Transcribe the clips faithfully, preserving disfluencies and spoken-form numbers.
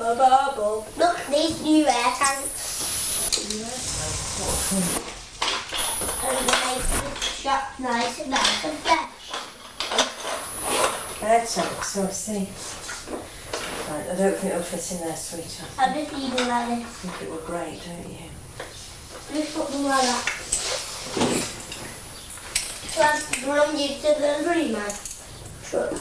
blah, blah, blah. Look, these new air tanks. New air tanks? What fun. And they make the shop nice and nice and fresh. Air tanks, so I see. Right, I don't think it'll fit in there, sweetheart. I just need them like this. I think it would great, don't you? Just put them like that. So I've run you to the delivery man. Sure.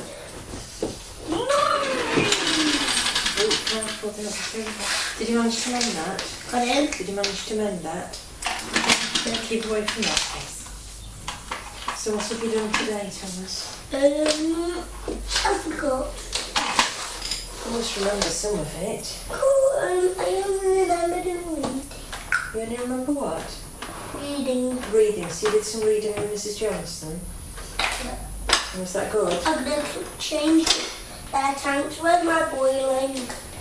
Oh, careful, there's a thing. Did you manage to mend that? Got in. Did you manage to mend that? Keep away from that, please. So what have you done today, Thomas? Um, I forgot. I must remember some of it. Oh, um, I only remember doing reading. You only remember what? Reading. Reading. So you did some reading with Missus Johnson? Yeah. Was that good? I'm going to change air tanks. Where's my boiling?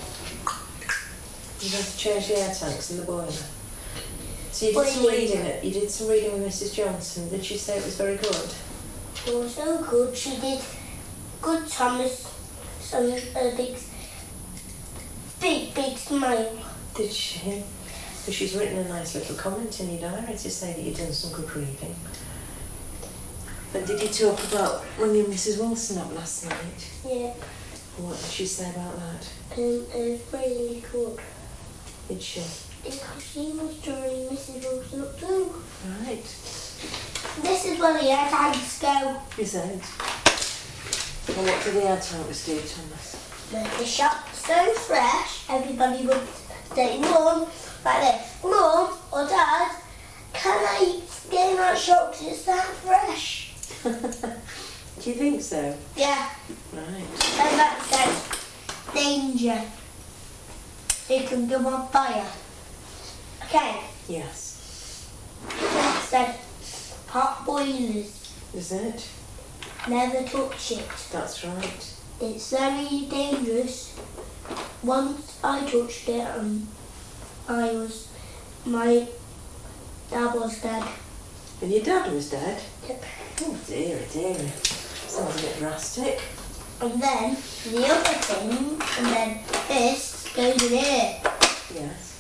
You had to change the air tanks in the boiler. So you did some Boiling. reading. You did some reading with Missus Johnson. Did she say it was very good? It was so good. She did good Thomas. Some a big, big, big smile. Did she? So she's written a nice little comment in your diary to say that you've done some good reading. But did you talk about ringing Missus Wilson up last night? Yeah. What did she say about that? Um, it was really good. Did she? Because she was drawing Missus Wilson up too. Right. This is where the air tanks go. Is it? Well, what do the air tanks do, Thomas? Make the shop so fresh, everybody would say, Mum, like this, Mum or Dad, can I get in that shop because it's that fresh? Do you think so? Yeah. Right. And that says, danger. It can go on fire. Okay. Yes. That said, hot boilers, Is it? never touch it. That's right. It's very dangerous. Once I touched it and I was, my dad was dead. And your dad was dead? Yep. Oh dear, dear. Sounds a bit drastic. And then the other thing, and then this goes in here. Yes.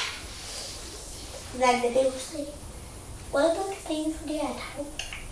And then the people say, what about the thing for the air tank?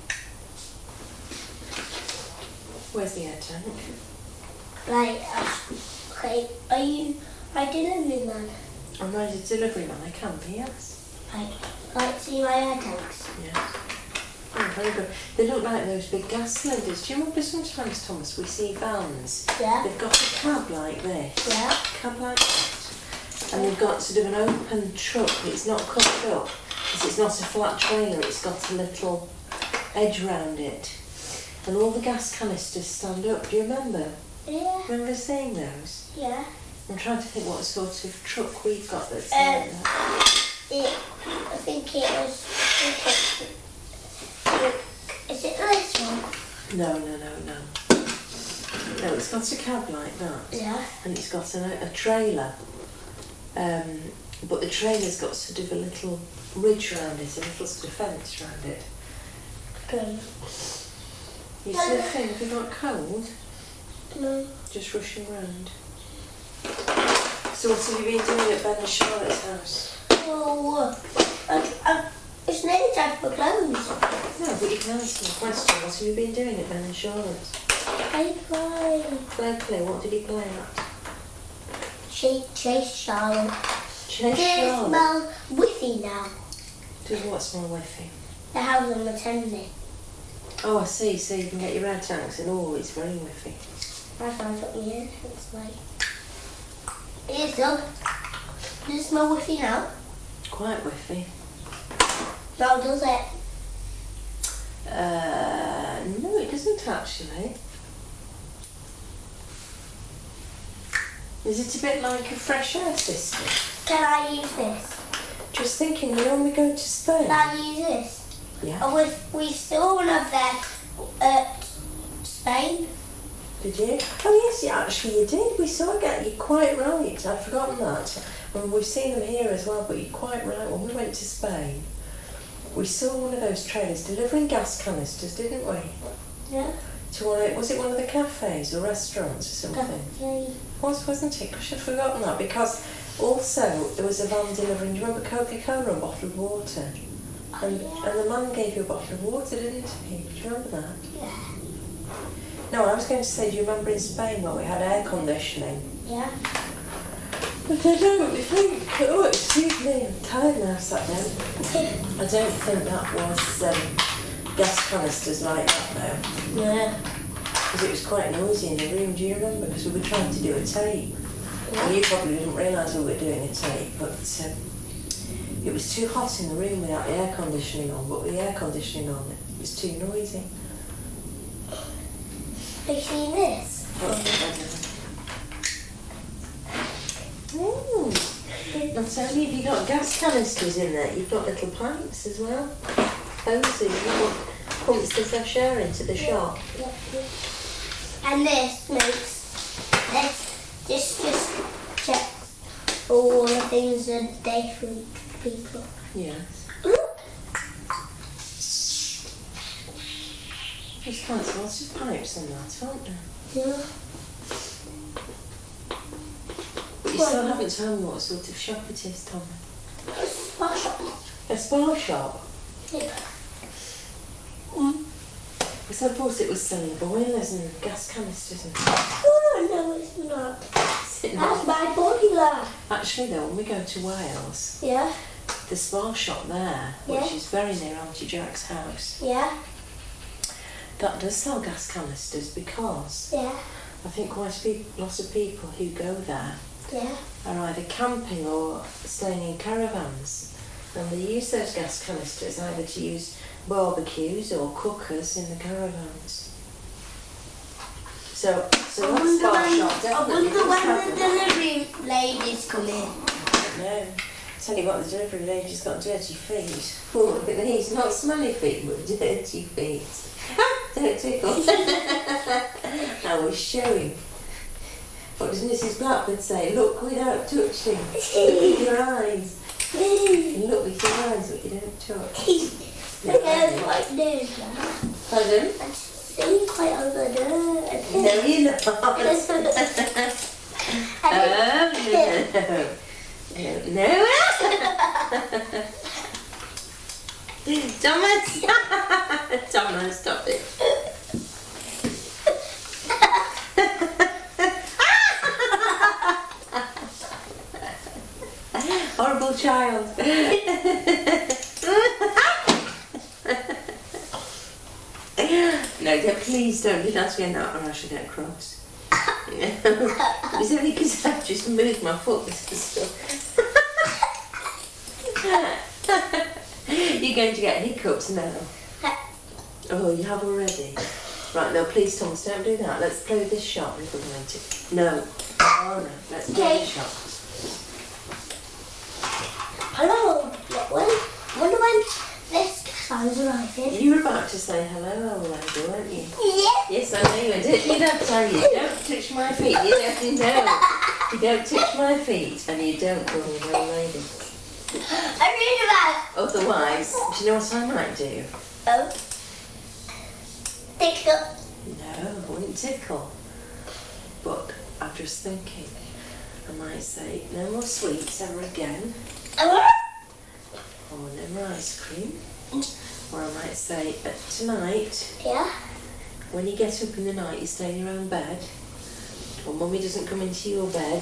Where's the air tank? Like, uh, okay, are you my delivery man? I'm ready to delivery man, I can be, yes. Like, like see my air tanks? Yes. Oh, very good. They look like those big gas cylinders. Do you remember sometimes, Thomas, we see vans? Yeah. They've got a cab like this. Yeah. Cab like that. And they've got sort of an open truck. It's not covered up because it's not a flat trailer. It's got a little edge round it. And all the gas canisters stand up. Do you remember? Yeah. Remember seeing those? Yeah. I'm trying to think what sort of truck we've got that's Um, like that. It, I think it was, I think it, is it this one? No, no, no, no. No, it's got a cab like that. Yeah. And it's got a, a trailer. Um, but the trailer's got sort of a little ridge round it, a little sort of fence round it. Okay. You sniffing? Have you got cold? No. Just rushing round. So what have you been doing at Ben and Charlotte's house? Oh, I, I, it's nearly time for clothes. No, but you can answer the question. What have you been doing at Ben and Charlotte's? I play. Play, play. What did he play at? Chase, chase Charlotte. Chase Does it Charlotte. smell whiffy now? Does what smell whiffy? The house I'm attending. Oh, I see. So you can get your air tanks and all. It's very whiffy. I found something here. It's like. It is done. Does it smell whiffy now? Quite whiffy. No, does it? Uh, no, it doesn't actually. Is it a bit like a fresh air system? Can I use this? Just thinking, you know, when we go to Spain. Can I use this? Yeah. Oh, we, we saw one of them at Spain. Did you? Oh yes, yeah, actually you did. We saw it. You're quite right. I'd forgotten that. And we've seen them here as well, but you're quite right. When we went to Spain, we saw one of those trailers delivering gas canisters, didn't we? Yeah. to one of, was it one of the cafes or restaurants or something? Cafe. Was, wasn't it? Gosh, I'd forgotten that, because also there was a van delivering, do you remember Coca-Cola and bottled water? Oh, And, yeah. and the man gave you a bottle of water, didn't he? Do you remember that? Yeah. No, I was going to say, do you remember in Spain where we had air conditioning? Yeah. But I don't think, oh excuse me, I'm tired now, sat down. I don't think that was um, gas canisters like that though. Yeah. Because it was quite noisy in the room, do you remember? Because we were trying to do a tape. Yeah. And you probably didn't realise we were doing a tape, but um, it was too hot in the room without the air conditioning on, but with the air conditioning on it was too noisy. Have you seen this? Ooh. Not only have you got gas canisters in there, you've got little pipes as well. Hoses, you've got pumps the fresh air into the shop. Yeah, yeah. And this makes this this just checks all the things that they food people. Yes. There's quite lots of pipes in that, aren't there? Yeah. But you still haven't told me what sort of shop it is, Tommy. Spa shop. A spa shop? Yeah. Mm. Because I thought it was selling boilers and gas canisters and stuff. Oh no, it's not. Is it That's not? my boiler. Actually though, when we go to Wales, Yeah. the spa shop there, Yeah. which is very near Auntie Jack's house, Yeah. that does sell gas canisters, because Yeah. I think quite a few, lots of people who go there Yeah. are either camping or staying in caravans, and they use those gas canisters either to use barbecues or cookers in the caravans. So, so I that wonder spa when, shop I definitely wonder does when have the them. delivery ladies come in. No. Tell you what, the delivery lady's got dirty feet. Oh, look at these, not smelly feet, but dirty feet. Don't tickle. I was showing. What does Missus Blackwood say? Look without touching. Look with your eyes. You look with your eyes, but you don't touch. Look at us like this now. Pardon? I'm sitting quite over there. No, you're not. And Oh, no. No. Thomas! Thomas, stop it. Horrible child. No, don't, please don't do that again, or I shall get cross. It's only because I've just moved my foot. This is stuff. You're going to get hiccups now. Oh, you have already? Right, no, please, Thomas, don't do that. Let's play with this shop if we're going to. No. Oh, no. Let's play Okay. with the shop. hello, when, wonder when this sounds arriving. You were about to say hello, old lady, weren't you? Yeah. Yes, I know you were. Didn't you not tell you? Don't touch my feet. You don't. You don't. You don't touch my feet, and you don't call me an old lady. I read about. Otherwise, do you know what I might do? Oh. Tickle. No, I wouldn't tickle. But I'm just thinking, I might say, no more sweets ever again, Oh. or no more ice cream. Or I might say, uh, tonight, Yeah. when you get up in the night, you stay in your own bed, or Mummy doesn't come into your bed,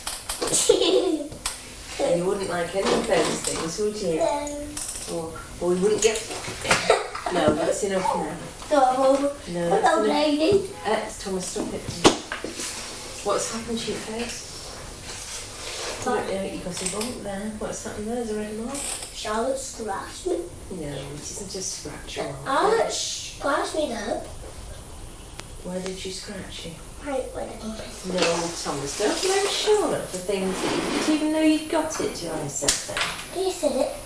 and you wouldn't like any of those things, would you? Or, or we wouldn't get... No, that's enough now. No. No, that's Hello, enough. lady. Uh, Thomas, stop it. What's happened to your face? What? Yeah, you got a bump there. What's happened there? Is there a red mark? Charlotte scratched me. No, it isn't a scratch mark. Charlotte scratched me though. Why did she scratch you? Right when I got it. No, Thomas, don't blame Charlotte for things that you didn't even know you'd got it till I said that. You said it.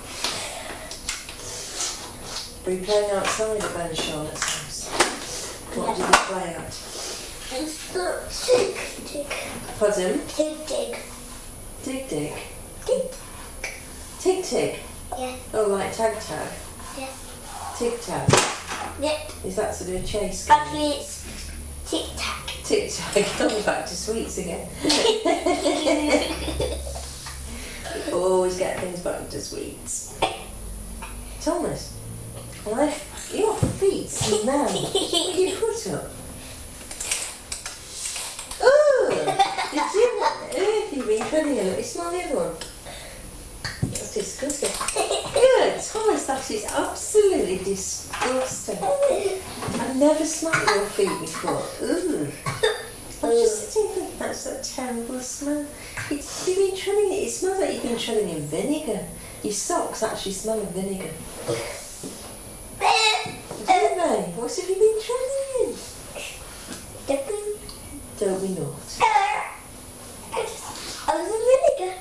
Were you playing outside at Ben Charlotte's house? What did you play at? It's the tick tick. Pardon? Tick tick. Dig dig. Tick. Tig tig. Yeah. Oh, like tag tag. Yeah. Tig tag. Yeah. Is that to do a chase game? Actually, it's Tic Tac. Tic Tac, coming back to sweets again. Always get things back to sweets. Thomas, well, your feet smell. What have you put up? Oh, did you what on earth you've been treading in? Let me smell the other one. That's disgusting. Good, Thomas, that is absolutely disgusting. I've never smelled your feet before. Ooh. I'm just sitting thinking that's a terrible smell. It's, you've been treading it. It smells like you've been treading in vinegar. Your socks actually smell of vinegar. Do they? What have you been treading in? Don't be naughty. I was in vinegar.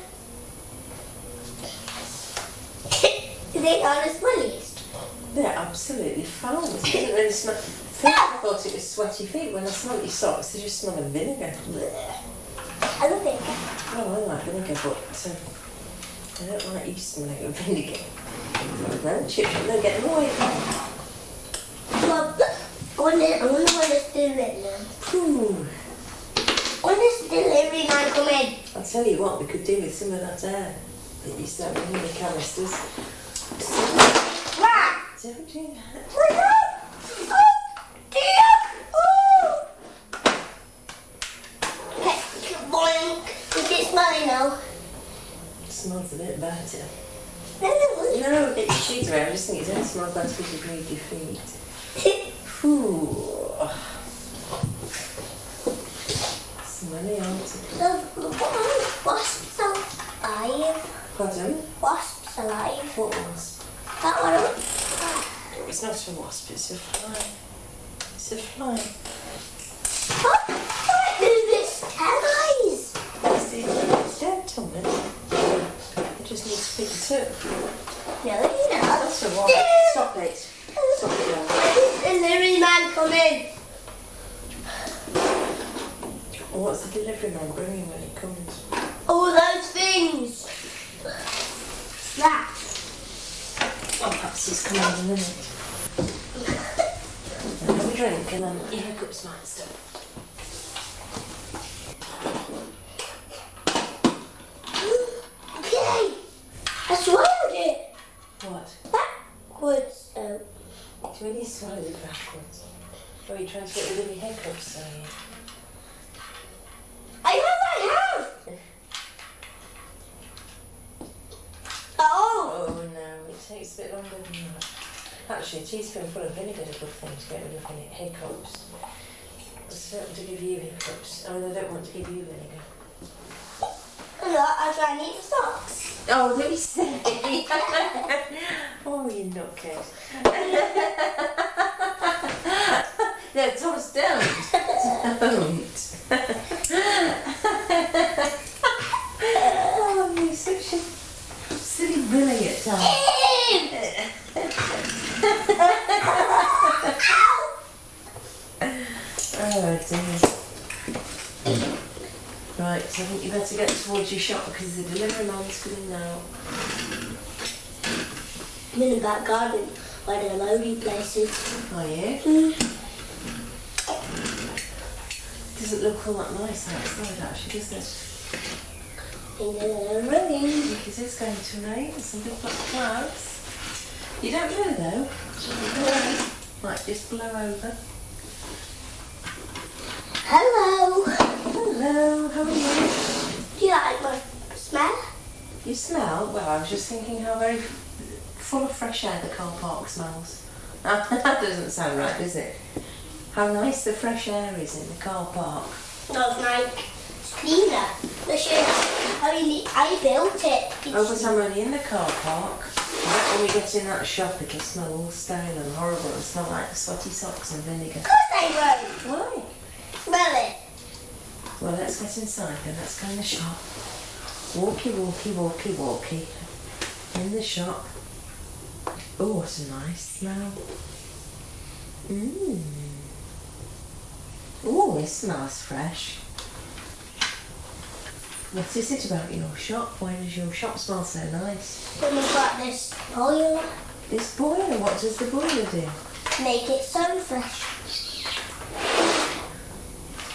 Is it on the smelliest? They're absolutely foul. It doesn't really smell. First I thought it was sweaty feet. When I smell your socks, they just smell of vinegar. I love vinegar. Oh, I like vinegar, but uh, I don't like you smelling of vinegar. No, chip, no, get them away. Well, I wonder, I wonder when it's delivering. Ooh. When does the delivery man come in? I'll tell you what, we could do with some of that air that you sent me in the canisters. Right. Don't do that. Oh, dear. Oh. Okay, boing. Is it smelly now? It smells a bit better. No. No, get your shoes away. I just think it doesn't smell better because you've moved your feet. Ooh. Smelly, aren't it? So, wasps alive. Pardon? Wasps alive. What wasp? That one. It's not a wasp, it's a fly. It's a fly. What? What is this? Ten eyes. It's dead, Thomas. You just need to pick it up. No, you know. That's a wasp. Stop it. Stop it now. When does the delivery man come in? Well, what's the delivery man bringing when he comes? All those things. That. Oh, perhaps he's coming in a minute. Now have a drink and then your hiccup's might stop. Okay. I swallowed it. What? Backwards. Oh. Do you really swallow it backwards? Or are you trying to get rid of your hiccups, are you? I have, I have. Oh. Oh no, it takes a bit longer than that. Actually, a teaspoon full of vinegar is a good thing to get rid of any hiccups. I just don't want to give you hiccups. I mean, I don't want to give you vinegar. No, I try and eat the socks. Oh, let me say. Oh, you nutcase. No, Thomas, don't. Don't. Oh, you're such a silly Billy at times. Oh dear. Right, so I think you better get towards your shop because the delivery man's coming now. I'm in the back garden where the loading place is. Are you? Mm. Doesn't look all that nice outside actually, does it? In the rain. Because it's going to rain, some big black clouds. You don't know though. Might just blow over. Hello. Hello, how are you? Do you like my smell? You smell? Well, I was just thinking how very full of fresh air the car park smells. That doesn't sound right, does it? How nice the fresh air is in the car park. No, it's like it's cleaner. The shit. I mean, I built it. It's Oh, but I'm only in the car park. I bet when we get in that shop it'll smell all stale and horrible and smell like sweaty socks and vinegar. Of course I won't. Why? Smell it. Well, let's get inside then. Let's go in the shop. Walkie, walkie, walkie, walkie. In the shop. Oh, what a nice smell. Mmm. Oh, it smells fresh. What is it about your shop? Why does your shop smell so nice? Then we've got this boiler. This boiler, what does the boiler do? Make it so fresh.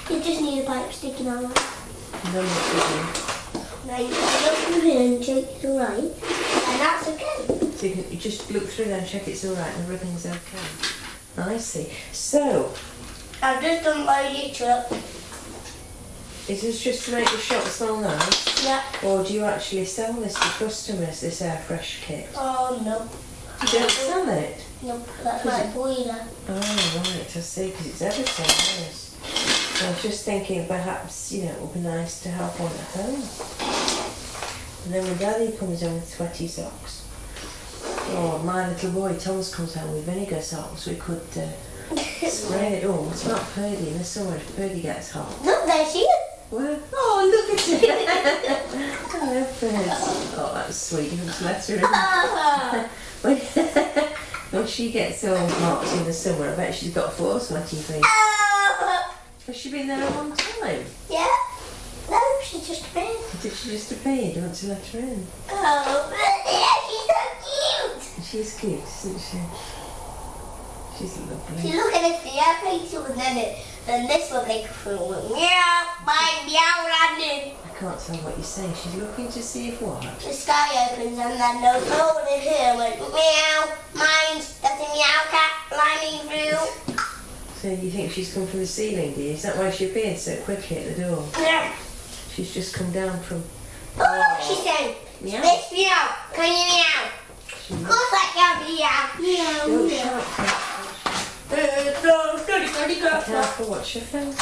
You just need a pipe sticking out. No, what you Now you can look through here and check it's alright. And that's okay. do. So you, can, you just look through there and check it's all right and everything's okay. I see. So, I've just unloaded your truck. is this just to make the shop smell nice? Yeah. Or do you actually sell this to customers, this air fresh kit? Oh no. You don't sell it? No, that's my boiler. Oh, right, I see, because it's ever so nice. I was just thinking perhaps, you know, it would be nice to have one at home. And then when Daddy comes in with sweaty socks, or my little boy Thomas comes home with vinegar socks, we could uh, spray it. Oh, it's not Purdy in the summer if Purdy gets hot. Look, there she is. Where? Oh, look at it! I love birds. Oh, that's sweet. You have to let her in. Ah. when, when she gets all hot in the summer, I bet she's got four sweaty feet. Ah. Has she been there a long time? Yeah. No, she just appeared. Did she just appear? Do you want to let her in? Oh, but yeah, she's so cute. She's cute, isn't she? She's lovely. See, look at this, yeah, picture, and then it, then this will make a fool. Meow, my meow landing. I can't tell what you're saying. She's looking to see if what? The sky opens and then there's no one in here went meow, mine's, that's a meow cat landing through. So you think she's come from the ceiling, do you? Is that why she appeared so quickly at the door? Yeah. She's just come down from... Oh, she's saying, Meow. Miss Meow, can you meow? She... Of course I can meow. Meow, Don't meow. shout. Uh, study, study, go. Careful, watch your face.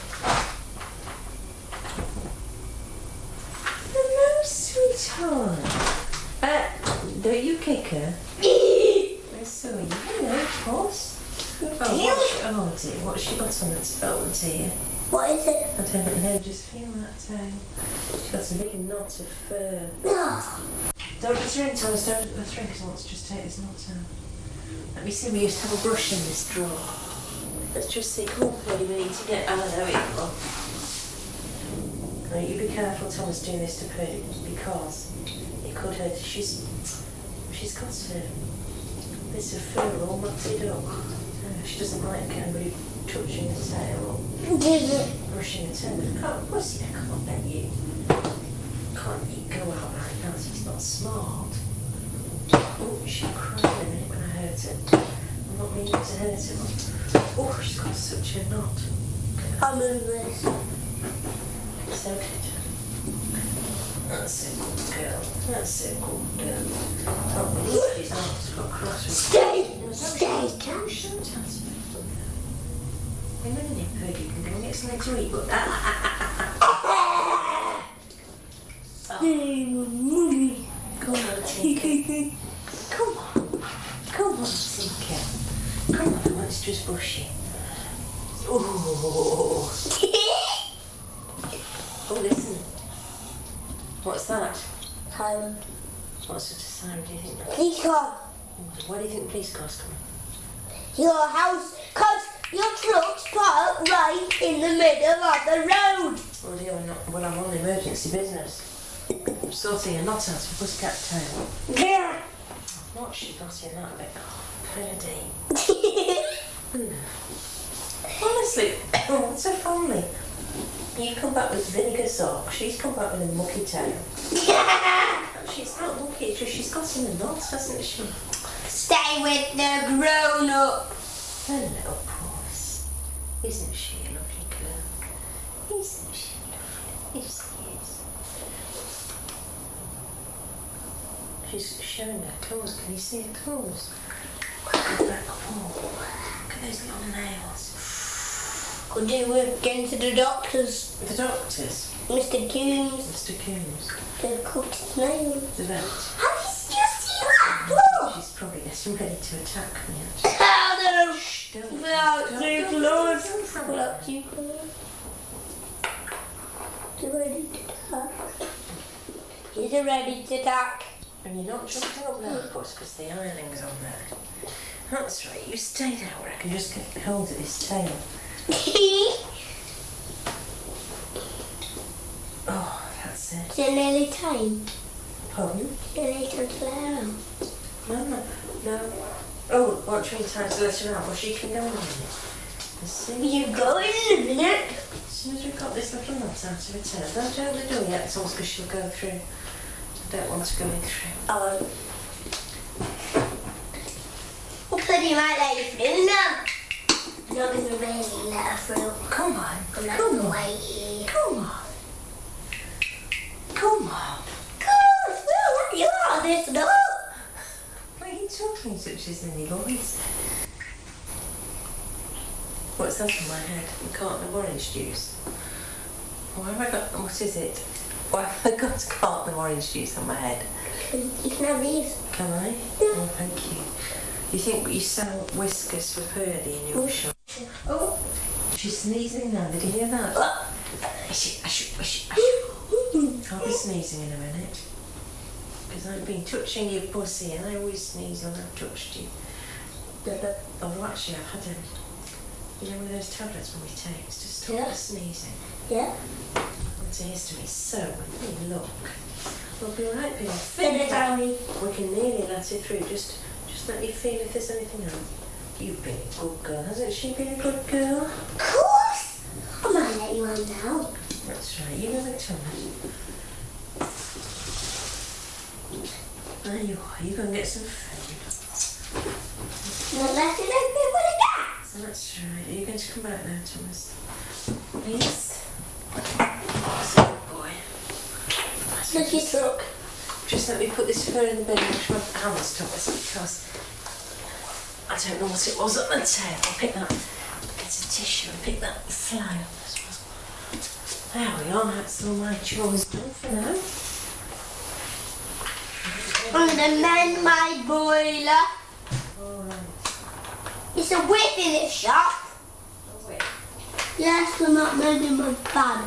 Hello, sweetheart. Uh, don't you kick her? I saw you. Hello, of course. Oh, what's, oh dear, what's she got on that spelt here? What is it? I don't know, just feel that tail. She's got a big knot of fur. No. Don't let her in, Thomas, don't let her in, because I want to just take this knot out. Let me see, we used to have a brush in this drawer. Let's just see, come on, Purdy, we need to get, oh, there we go. Now, you be careful, Thomas, doing this to Purdy, because it could hurt her. She's, she's got a, bits of fur all knotted up. Uh, she doesn't like anybody touching the tail or brushing the tail. Oh, pussy, I can't let you. Can't you go out like that? It's not smart. Oh, she cried a minute when I hurt her. I'm not meaning to hurt her. Oh, she's got such a knot. I'll move this. So good. That's a good girl. That's a good girl. Oh, she's not. She's got cross with Stay. No, Stay. don't shout at her. In a minute, Purdy, you can go and get something to eat, but... Oh. Come on, Tinker. Come on. Come on, Tinker. Come on, let's just brush you. Oh. Oh, listen. What's that? Siren. What sort of siren do you think that? Police car. Why do you think the police car's coming? Your house, cause your truck's parked right in the middle of the road. Oh dear, I'm not, well, I'm on emergency business. I'm sorting a knot out of a pussycat tail. Yeah. What's she got in that bit? Oh, Purdy. Hmm. Honestly, oh, so funny. You come back with vinegar socks, she's come back with a mucky tail. She's not mucky, it's just she's got in a knot, hasn't she? Stay with the grown-up. Hello, puss. Isn't she a lovely girl? Isn't she lovely? Yes, she is. She's showing her claws. Can you see her claws? Look at that claw. Look at those little nails. Could do with getting to the doctors. The doctors? Mister Coombs. Mister Coombs. They've cooked his nails. The vet. Have you just seen that? Look. She's probably getting ready to attack me. actually. Oh no. Shh, don't. Without don't- too don't- close. don't from Without her. too close. You ready to attack? Is it ready to attack? And you're not jumping up there, of course, because the ironing's on there. That's right, you stay there where I can just get hold of his tail. Oh, that's it. Is it nearly time? Pardon? Is it nearly time to let her out? No, no, no. Oh, what, three times to let her out? Well, she can go in a minute. As soon You go in a minute. as soon as we've got this little nut out of it, uh, don't open the door yet, it's almost because she'll go through. I don't want to go in through. Oh. We'll put him out there through now. I'm not going to really let her through. Come on, I'm not come going to on, wait here. come on. Come on. Come on, you are this door. Why are you talking such a silly voice? What's that on my head? A carton of orange juice. Why have I got, what is it? Why have I got a carton of orange juice on my head? You can have these. Can I? Yeah. Oh, thank you. You think you sell whiskers for Purdy in your Oh. shop? Oh. She's sneezing now, did you hear that? Oh. Ash, ash, ash, ash. I'll be sneezing in a minute. Because I've been touching your pussy and I always sneeze when I've touched you. Oh, actually, I've had a, you know, one of those tablets when we take to stop Yeah. the sneezing. Yeah. Antihistamine. So, hey, look. We'll be right, Bill. Fit it down. We can nearly let it through. Just, just let me feel if there's anything else. You've been a good girl, hasn't she been a good girl? Of course. I might let you on now. That's right. You know the time. There you are. You go and get some food. Not let it open with a gas. That's right. Are you going to come back now, Thomas? Please? That's a good boy. That's Look, your just, truck. just let me put this fur in the bin and wash my hands, Thomas, because I don't know what it was on the tail. I'll pick that, get a tissue and pick that fly up as well. There we are. That's all my chores done for now. I'm going to mend my boiler. Alright. It's a whip in its shop. Oh, wait. Yes, I'm not mending my fan.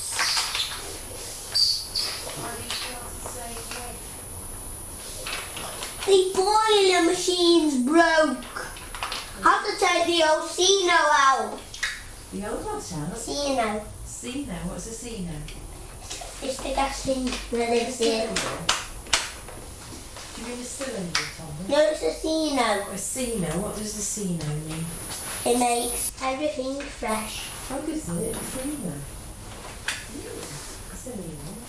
The boiler machine's broke. I have to take the old Sino out. The old one's out. Sino. C now. What's a C now? It's the gas thing that lives here. Do you mean a cylinder, Thomas? No, it's a Sino. A C now? What does the C now mean? It makes everything fresh. How does it? A C now? That's a new one.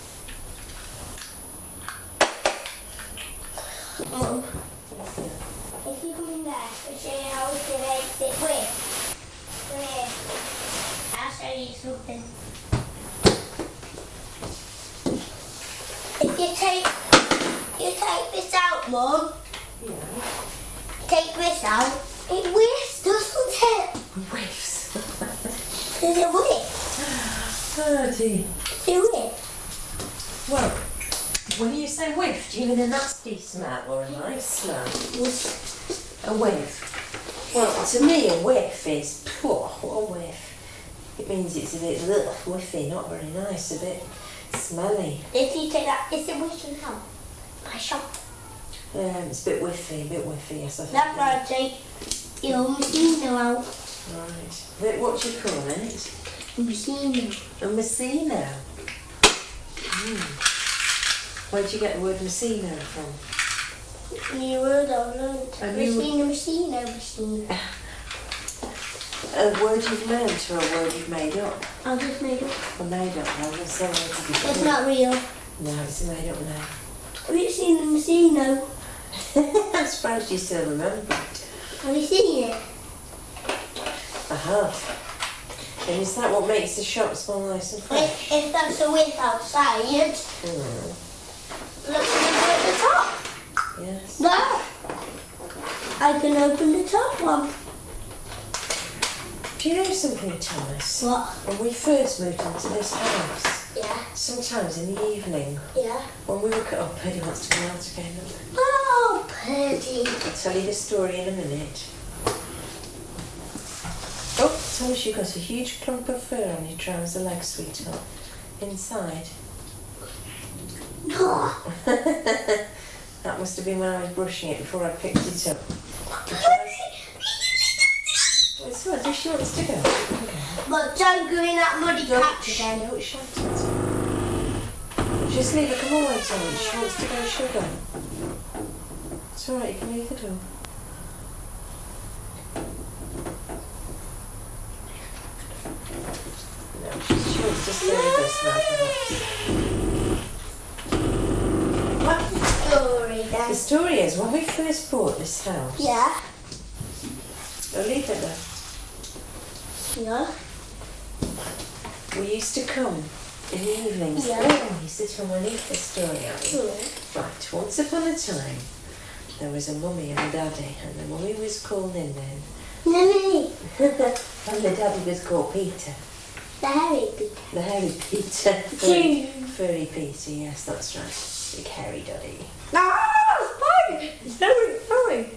Mum, if you come in there, I'll show you how we can make it with. Come here. I'll show you something. If you take, you take this out, Mum. Yeah. Take this out. It whiffs, doesn't it? Whiffs. Does it whiff? Oh dear. Does it whiff? Well, when you say whiff, do you mean a nasty smell or a nice smell? A whiff. Well, to me, a whiff is, poor, what a whiff. It means it's a bit ugh, whiffy, not very nice, a bit smelly. If you take that, is it whiffing now? I shop. Um, it's a bit whiffy, a bit whiffy, yes, I think. That's why I take your Messina out. Right. But what do you call it? Messina. A Messina. Mm. Where did you get the word Messina from? New word I've learned. A new- Messina, Messina, Messina. A word you've learnt or a word you've made up? I just made it. Well, made up now. Let's say what It's not real. No, it's made up now. Have you seen the Messina? I'm surprised you still remember it. Have you seen it? I have. And is that what makes the shop smell nice and fresh? If, if that's a whiff outside, Mm. look at the top. Yes. There. I can open the top one. Do you know something, Thomas? What? When we first moved into this house, Yeah. sometimes in the evening, Yeah. when we were... Oh, Paddy wants to come out again. Oh, Purdy. I'll tell you the story in a minute. Oh, Thomas, you got a huge clump of fur on your trouser leg, sweetheart. Inside. No. That must have been when I was brushing it before I picked it up. It's what, if she wants to go. Okay. But don't go in that muddy Don't, patch shh, again. don't shout it. Just leave her, come away, Thomas. She wants to go, she'll go. It's alright, you can leave the door. What's the story The then? story is, when we first bought this house... Yeah. Oh, leave it there. Yeah. We used to come in the evenings. Yeah. Oh, you sit on my leave this story, are you? Hmm. Right, once upon a time, there was a mummy and a daddy, and the mummy was called in then. Mummy. And the daddy was called Peter. The hairy Peter. The hairy Peter. Furry, furry Peter, yes, that's right. Big hairy daddy. No, fine. Hairy, hairy.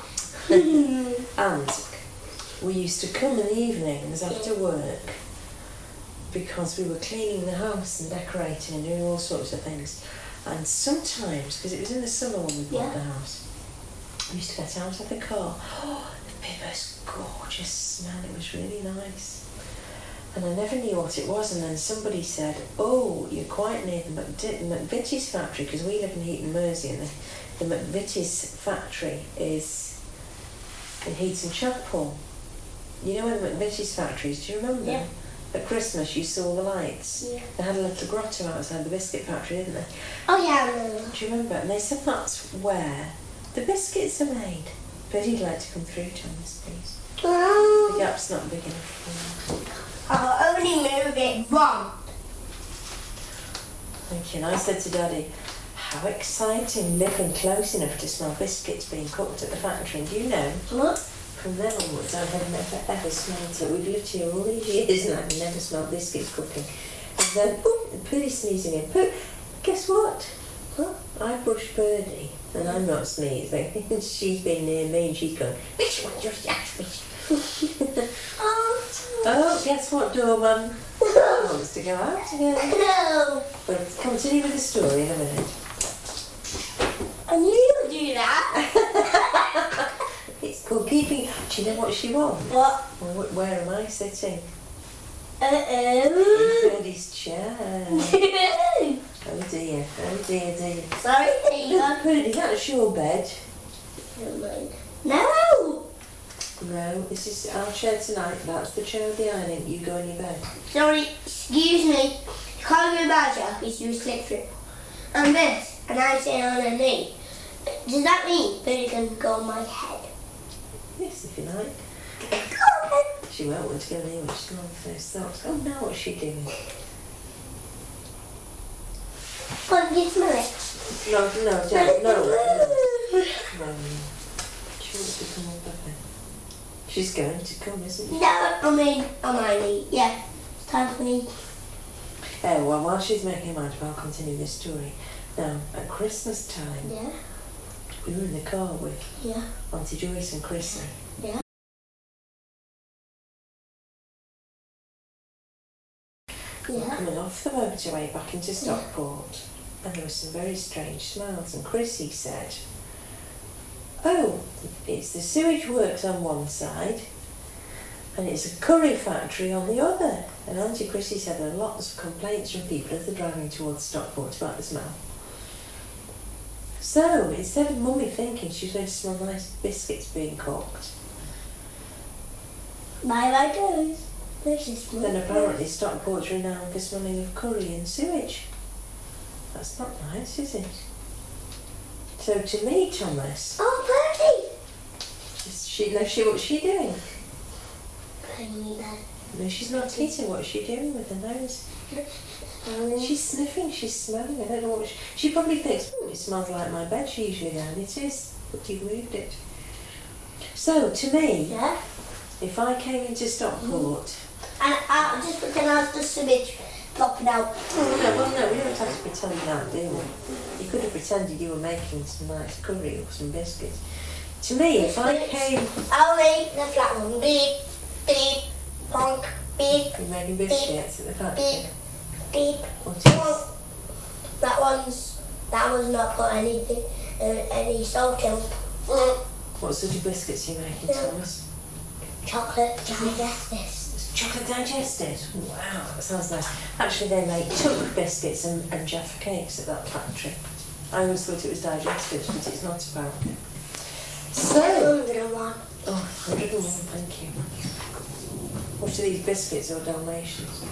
And we used to come in the evenings after work because we were cleaning the house and decorating and doing all sorts of things. And sometimes, because it was in the summer when we bought Yeah. the house, we used to get out of the car. Oh, the most gorgeous smell. It was really nice. And I never knew what it was. And then somebody said, oh, you're quite near the McD- McVitie's factory, because we live in Heaton, Mersey, and the, the McVitie's factory is in Heaton Chapel. You know where the McVitie's factory is? Do you remember? Yeah. At Christmas, you saw the lights. Yeah. They had a little grotto outside the biscuit factory, didn't they? Oh yeah, I remember. Do you remember? And they said that's where the biscuits are made. But he'd like to come through, Thomas, please. The Oh, gap's not big enough for I'll only move it wrong. Thank you. And I said to Daddy, how exciting living close enough to smell biscuits being cooked at the factory. And do you know, What? from then onwards, I had never ever smelled it. We've lived here all these years and I've never smelled biscuits cooking. And then, oh, Purdy sneezing in. Pur- guess what? What? I brushed Birdie, and I'm not sneezing. She's been near me and she's going, which one just that? Oh, Oh, guess what, Doorman? no. Wants to go out again. No. We'll continue with the story in a minute. I knew you would do that. It's called keeping... Do you know what she wants? What? Well, wh- where am I sitting? Uh-oh. In Birdie's chair. Oh dear, oh dear, dear. Sorry, Tina. Birdie, that's your bed. Never mind. No. No, this is our chair tonight. That's the chair with the ironing. You go in your bed. Sorry, excuse me. You can't go badger because you slip through. And this, and I'm sitting on a knee. Does that mean Birdie can go on my head? Yes, if you like. Go on then. She won't want to go near when she's on first thoughts. Oh, now what's she doing? Go on, you smell it. No, no, don't, no, no, no. She wants to come on back then. She's going to come, isn't she? No, I mean, on my knee. Yeah, it's time for me. Oh, well, while she's making her mind up, I'll continue this story. Now, at Christmas time, Yeah, we were in the car with yeah, Auntie Joyce and Chrissy. yeah. We were Yeah. coming off the motorway back into Stockport, and there were some very strange smells, and Chrissy said, oh, it's the sewage works on one side, and it's a curry factory on the other. And Auntie Chrissy said there are lots of complaints from people as they're driving towards Stockport about the smell. So, instead of Mummy thinking she was going to smell nice biscuits being cooked, Bye bye goes. There's this one. then apparently Stockport's renowned for smelling of curry and sewage. That's not nice, is it? So to me, Thomas, Oh, Birdie. is she, no, she, what's she doing? Putting me there. No, she's not eating. What's she doing with her nose? Um, She's sniffing, she's smelling. I don't know what she... She probably thinks, oh, it smells like my bed she usually does. And it is, but you've moved it. So, to me, yeah. if I came into Stockport... And I'll just pretend I was the sewage popping out. Oh, no, well, no, we don't have to pretend that, do we? You could have pretended you were making some nice curry or some biscuits. To me, if I came... I'll make the flat one. Beep, beep, bonk, beep, You're making biscuits at the factory. beep. What is... That one's, that one's not got anything, uh, any salt in. Mm. What sort of biscuits are you making, Yeah. Thomas? Chocolate digestives. It's chocolate digested. Wow, that sounds nice. Actually, they make Tuck biscuits and, and Jaffa cakes at that factory. I always thought it was digested, but it's not apparently. So, one hundred and one. oh, one hundred and one, thank you. What are these biscuits or Dalmatians?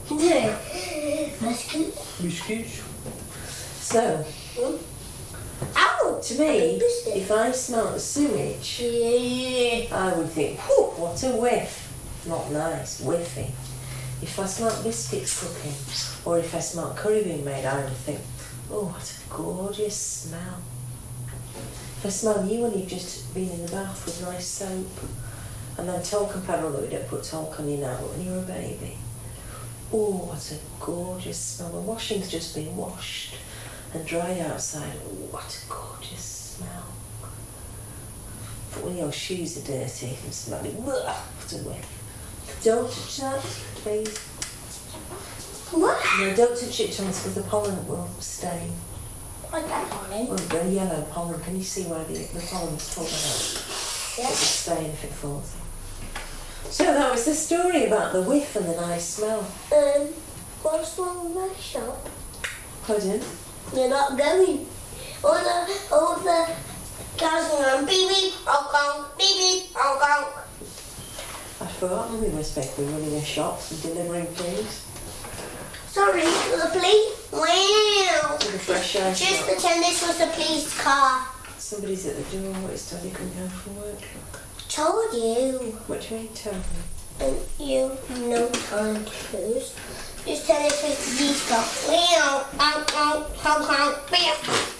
Biscuit. Biscuits. So, Mm. Ow! to me, I think biscuit. if I smelt sewage, Yeah. I would think, whew, what a whiff. Not nice, whiffy. If I smelt biscuits cooking, or if I smelt curry being made, I would think, oh, what a gorgeous smell. If I smell you when you've just been in the bath with nice soap, and then talcum powder, although we don't put talc on you now, but when you're a baby, oh, what a gorgeous smell. When washing's just been washed and dried outside, oh, what a gorgeous smell. But when your shoes are dirty and smelly, what a whiff. Don't touch that, please. What? No, don't touch it, Thomas, because the pollen will stain. What's that pollen? Well, the yellow pollen, can you see where the, the pollen's fallen out? It will Yes. stain if it falls. So that was the story about the whiff and the nice smell. Um, what's wrong with my shop? Pardon? You're not going. All the, all the guys are going beep beep, Hong Kong, beep beep, Hong Kong. I'd forgotten we were supposed to be running a shop and delivering things Sorry, for the police. Wow. to the fresh air Just shop. pretend this was the police car. Somebody's at the door. What is Daddy coming home from work? Told you. What do you mean, tell me? And you no time to lose. Just tell this was the police car. Wow. Hong Kong, Hong Kong, beep.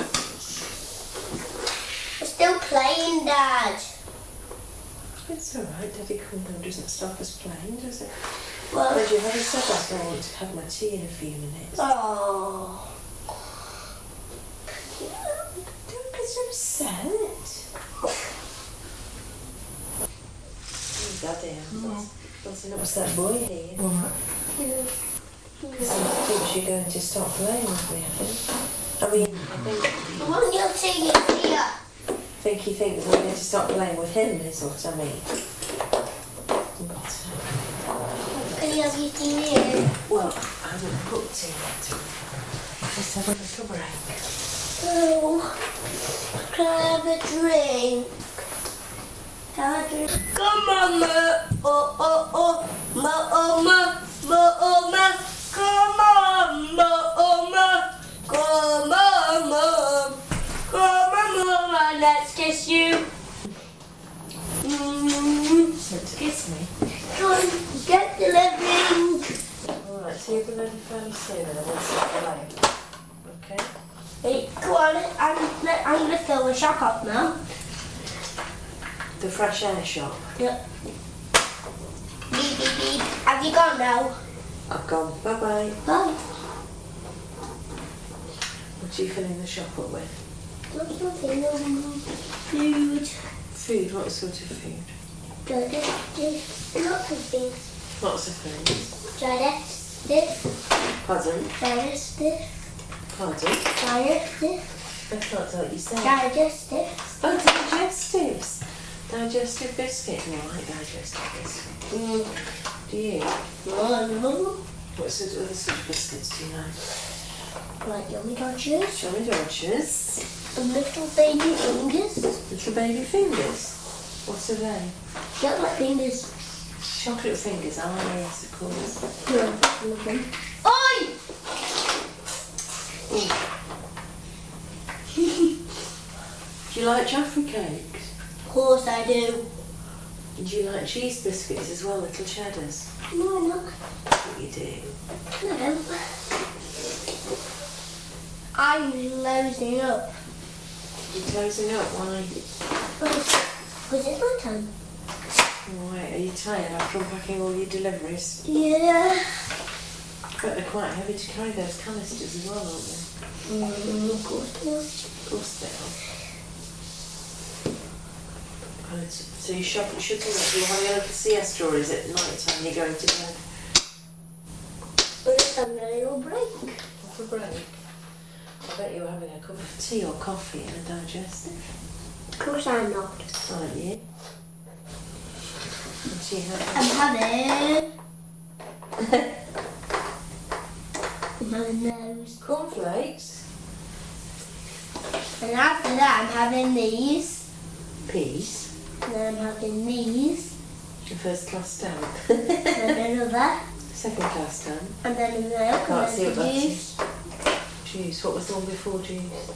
We're still playing, Dad. It's all right. Daddy coming home doesn't stop us playing, does it? Well, But you haven't said that. I want to have my tea in a few minutes. oh. Don't get so upset. Oh, Daddy, what's, what's, what's that boy here? Because I think you're going to stop playing with me, I think. I mean, I think, When you're taking it here. I think he thinks we're going to stop playing with him, is what I mean. But, Can you have your tea here? well, I haven't cooked tea yet. Let's have a little break. Oh, can I have a drink? Have a drink. Come on, ma. Oh, oh, oh. Ma, oh, ma. Ma, oh, ma. Come on, ma, oh, ma. Come on, ma. Come on, ma. Let's kiss you. Mm. So to kiss me. Come on, get the living. Alright, so you're going to be fairly soon and then we'll stop playing. Okay? Hey, go on. I'm, I'm going to fill the shop up now. The fresh air shop. Yep. Beep, beep, beep. Have you gone now? I've gone. Bye bye. Bye. What are you filling the shop up with? There's nothing on food. Food? What sort of food? Digestive. Lots of things. Lots of things. Digestive. Pardon? Digestive. Pardon? Digestive. I can't tell what you said. Digestive. Oh, digestives. Digestive biscuit. No, I like digestive biscuit. Mm. Do you? No, no. What sort of other sort of biscuits do you like? Like yummy dodgers. Jolly Dodgers. And little baby fingers. Little baby fingers. What are they? Chocolate fingers. Chocolate fingers. Ah, yes, of course. No, I love them. Oi! Do you like Jaffa cakes? Of course I do. And do you like cheese biscuits as well, little cheddars? No, I'm not. What you do? No. I'm losing up. You're closing up. Why? Because it's my time. Why? Are you tired after unpacking all your deliveries? Yeah. But they're quite heavy to carry those canisters as well, aren't they? Mm, of course not. Of course they are. Right, so you shop at shutting up, you're having a little siesta, or is it night time you're going to bed? But it's having a little break. What's a break? I bet you were having a cup of tea or coffee and a digestive. Of course I'm not. Aren't you? What do you have? I'm having... I'm having those. Cornflakes. And after that I'm having these. Peas. And then I'm having these. Your first class stamp. And another. Second class Dan. And then the milk, Can't and see then what the that juice. Juice. What was the one before juice?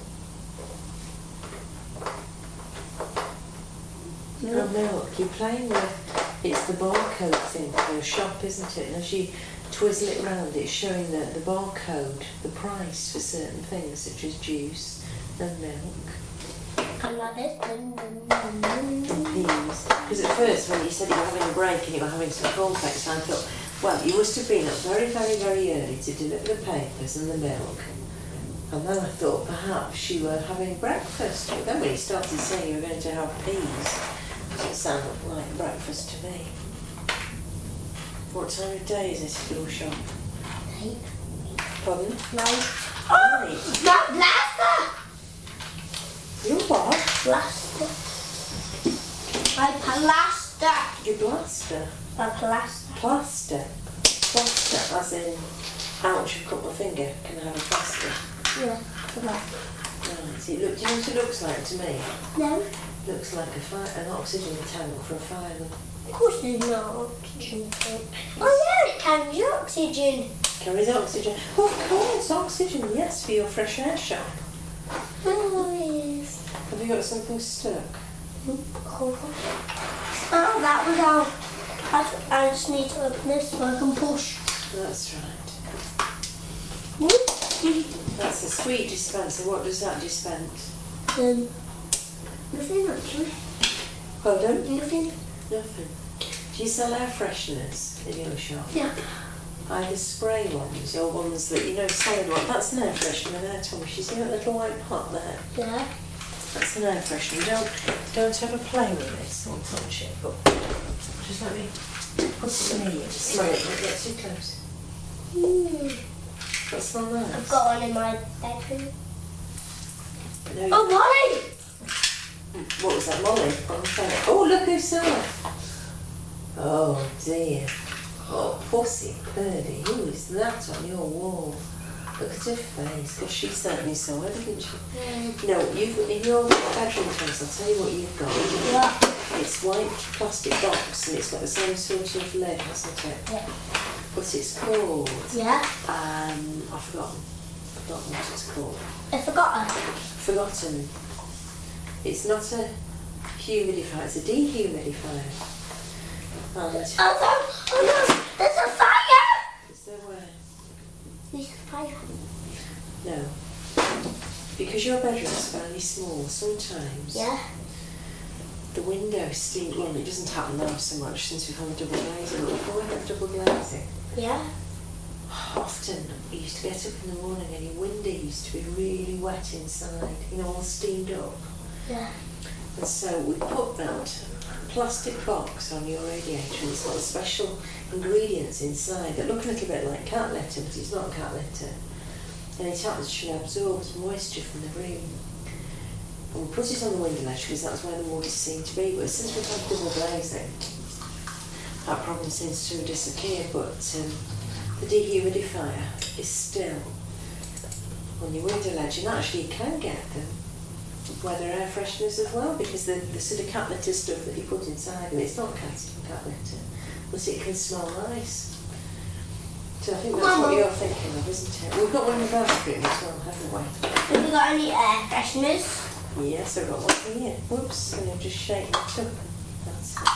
Milk. Oh, milk. You're playing with, it's the barcode thing for your shop, isn't it? And as you twizzle it round, it's showing the, the barcode, the price for certain things, such as juice and milk. And like this. And peas. Because at first, when you said you were having a break and you were having some cornflakes, I thought, well, you must have been up very, very, very early to deliver the papers and the milk. And then I thought perhaps you were having breakfast. But then when you started saying you were going to have peas, it sounded like breakfast to me. What time of day is it at your shop? Eight. Pardon? Nine. Right. That blaster! You what? Blaster. My plaster. You blaster. My plaster. Plaster. Plaster, as in, ouch, you've cut my finger, can I have a plaster? Yeah, for that. Right, so it look, do you know what it looks like to me? No. Looks like a fire, an oxygen tank for a fireman. Of course there's no oxygen tank. Oh yeah, it carries oxygen. Carries oxygen. Oh, of course, oxygen, yes, for your fresh air shop. Oh yes. Have you got something stuck? Oh, that was out. I, I just need to open this so I can push. That's right. Whoop. That's a sweet dispenser. What does that dispense? Um, nothing actually. Pardon? Nothing. Nothing. Do you sell air fresheners in your shop? Yeah. Either spray ones or ones that, you know, solid one. That's an air freshener there, Thomas. You see that little white pot there? Yeah. That's an air freshener. Don't, don't ever play with this or touch it, but just let me put it near you. Smell it, don't get too close. Mm. That smell nice? I've got one in my bedroom. No, Oh, Molly! what was that, Molly? Oh, oh, look who saw it. Oh dear. Oh, pussy Purdy, who is that on your wall? Look at her face. Well, she certainly saw it, didn't she? Mm. No, you've in your bedroom place, I'll tell you what you've got. Yeah. It's white plastic box and it's got the same sort of lid, hasn't it? Yeah. But it's called, Yeah. um, I've forgotten. Forgotten what it's called. I forgot her. Forgotten. It's not a humidifier, it's a dehumidifier. And Oh, no. Oh no, there's a fire! is there where? There's a fire. No. Because your bedroom's fairly small, sometimes Yeah. the window steam, well, it doesn't happen now so much since we've had double glazing, but before we had double glazing, Yeah. often you used to get up in the morning and your window used to be really wet inside, you know, all steamed up. Yeah. And so we put that plastic box on your radiator and it's got special ingredients inside that look a little bit like cat litter, but it's not cat litter. And it actually absorbs moisture from the room. And we put it on the window ledge because that's where the water seemed to be. But since we've had double glazing, that problem seems to have disappeared. But um, the dehumidifier is still on your window ledge, and actually you can get them where they're air fresheners as well, because the, the sort of cat litter stuff that you put inside them, it's not cat, cat litter, but it can smell nice. So I think that's Mama. what you're thinking of, isn't it? We've got one in the bathroom as well, haven't we? Have you got any air fresheners? Yes, I've got one here. Whoops, and I've just shaken it up. That's it.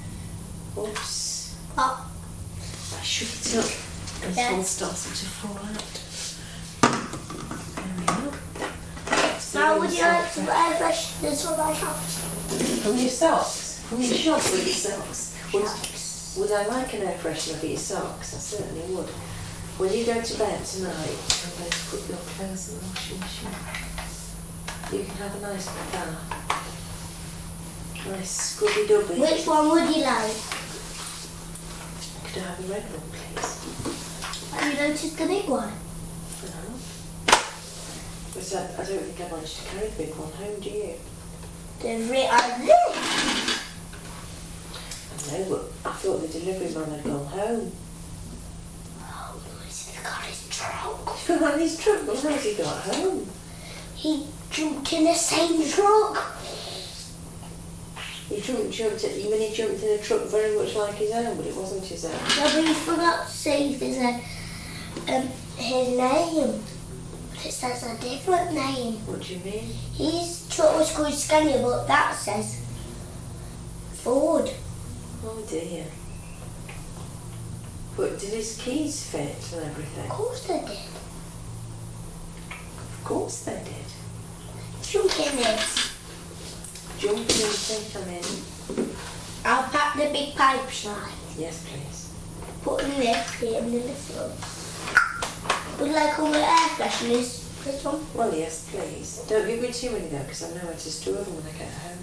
Whoops. Oh. I shook it up and it's Yeah. all started to fall out. There we are. How would you like some air fresheners for my house? From your socks? From your shop with your socks? Would, Socks. would I like an air freshener for your socks? I certainly would. When you go to bed tonight, I'm going to put your clothes in the washing machine. You can have a nice bath. Nice scrubby dubby. Which one would you like? Could I have a red one, please? Have you noticed the big one? No. But I, I don't think I managed to carry the big one home, do you? The red are this. I know, but I thought the delivery man had gone home. Oh, he's got his trunk. He's got his truck, but how's he got home? He jumped in the same truck. He jumped, jumped at, when he jumped in a truck very much like his own, but it wasn't his own. Yeah, but he forgot to say his, uh, um, his name. But it says a different name. What do you mean? His truck was called Scania, but that says Ford. Oh dear. But did his keys fit and everything? Of course they did. Of course they did. Jump in this. Jump in and think I'm in. I'll pack the big pipe slide. Yes, please. Put in this here in the little. Would you like all the air fresheners? This one? Well, yes, please. Don't give me too many though, because I know where to store them when I get home.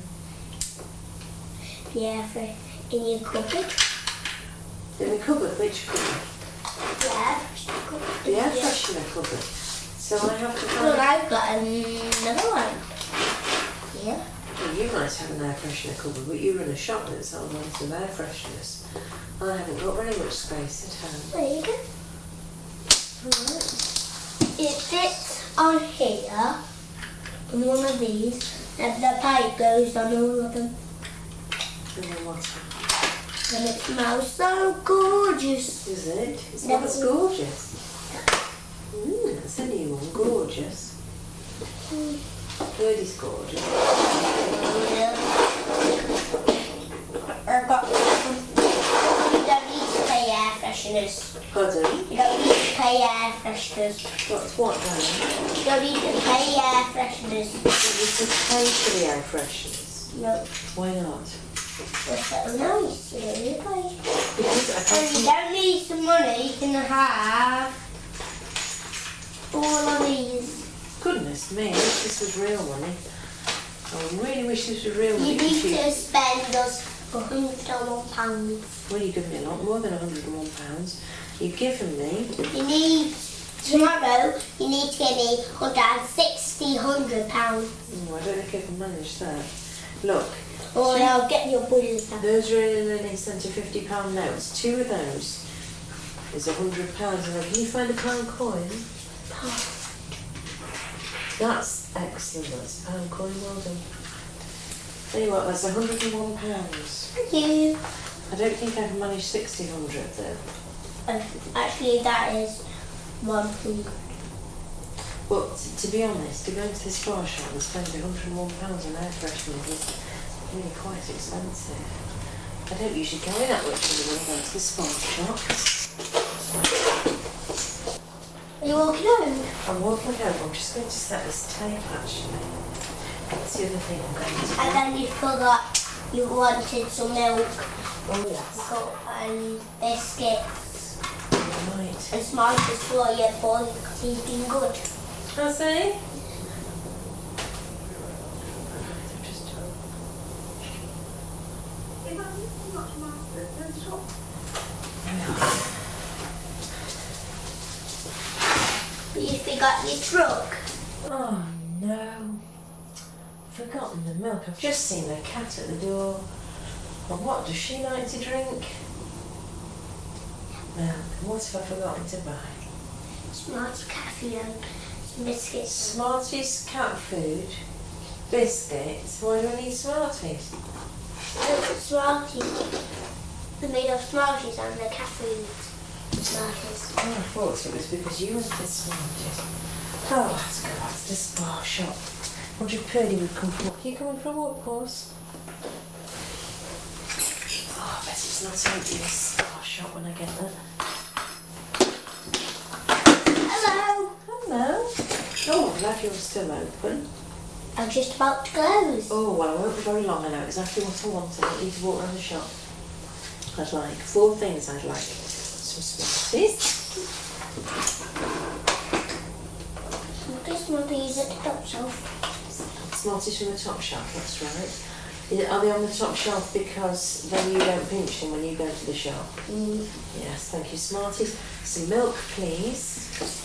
The air freshener in your cupboard. In the cupboard? Which cupboard? The air freshener cupboard. The air freshener cupboard. So I have to find... Well, I've got another one. Yeah. Well, you might have an air freshener cupboard, but you run a shop that sells lots of air fresheners. I haven't got very much space at home. There you go. Alright. It fits on here, on one of these, and the pipe goes on all of them. And then what? And it smells so gorgeous. Is it? It Never smells seen- gorgeous. Mmm, that's a new one. Gorgeous. Mm. Word is gorgeous. Yeah. I got You don't need to pay air fresheners. Pardon? You don't need to pay air fresheners. What's what, darling? You don't need to pay air fresheners. You should pay for the air fresheners. No. Why not? It's so nice, you don't need to pay. Because I And you can't... don't need some money, you can have all of these. Goodness me, I wish this was real money. I really wish this was real money. You need to spend us one hundred and one pounds. Well, you've given me a lot more than one hundred and one pounds. You've given me... You need, tomorrow, you need to give me one hundred and sixty pounds. Oh, I don't think I can manage that. Look, Or I'll get your budget back. those are in an instant of fifty pound notes. Two of those is one hundred pounds. And can you find a pound coin? That's excellent. That's a pound coin. Well done. Tell you what, that's one hundred and one pounds. Thank you. I don't think I can manage sixty hundred though. Uh, actually, that is one hundred. But to be honest, to go into this bar shop and spend one hundred and one pounds on air fresheners is really quite expensive. I don't usually go in that much when I go to the spa shop. Are you walking home? I'm walking home. I'm just going to set this tape actually. That's the other thing I'm going to do. And then you forgot you wanted some milk. Oh yes. So, and biscuits. Right. And Smarties for your boy because he's been good. I see. But you forgot your truck. Oh no. Forgotten the milk. I've just seen the cat at the door. Well, what does she like to drink? Milk. What have I forgotten to buy? Smarties, cat food and some biscuits. Smarties, cat food, biscuits. Why do I need Smarties? Look at Smarties. They're made of Smarties and the cat food. Smarties. Oh, I thought it was because you wanted Smarties. Oh, let's go back to the spa shop. Roger Purdy would come from... Are you coming for a walk, Paws? Oh, I bet it's not empty, this spa shop, when I get there. Hello. Hello. Oh, I'm glad you're still open. I'm just about to close. Oh, well, I won't be very long. I know exactly what I want. I don't need to walk around the shop. I'd like four things. I'd like some Smarties. This might be at the top shelf. Smarties from the top shelf, that's right. Is it, are they on the top shelf because then you don't pinch them when you go to the shop? Mm. Yes, thank you. Smarties. Some milk, please.